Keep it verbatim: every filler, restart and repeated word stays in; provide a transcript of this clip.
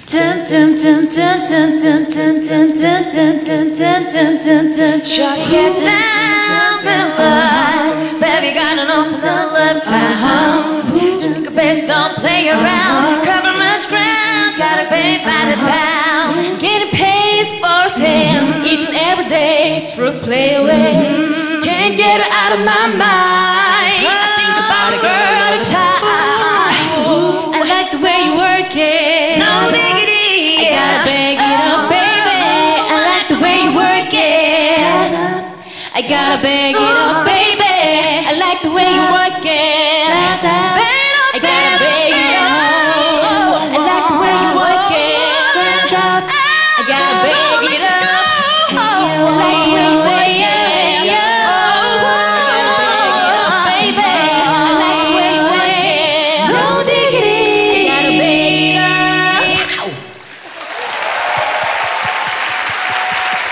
Dun dun dun dun dun dun dun dun dun dun dun dun dun dun dun. Try to get down, baby. Baby, gotta know for the love time. Make a best, don't play around. Cover much ground, gotta pay by the pound. Getting paid for ten each and every day. True play away. Can't get her out of my mind. I think about a girl all the time. I like the way you work it. No diggity. I gotta bag it up, baby. I like the way you work it. I gotta bag it up, baby. I like the way you work it. I gotta bag it up.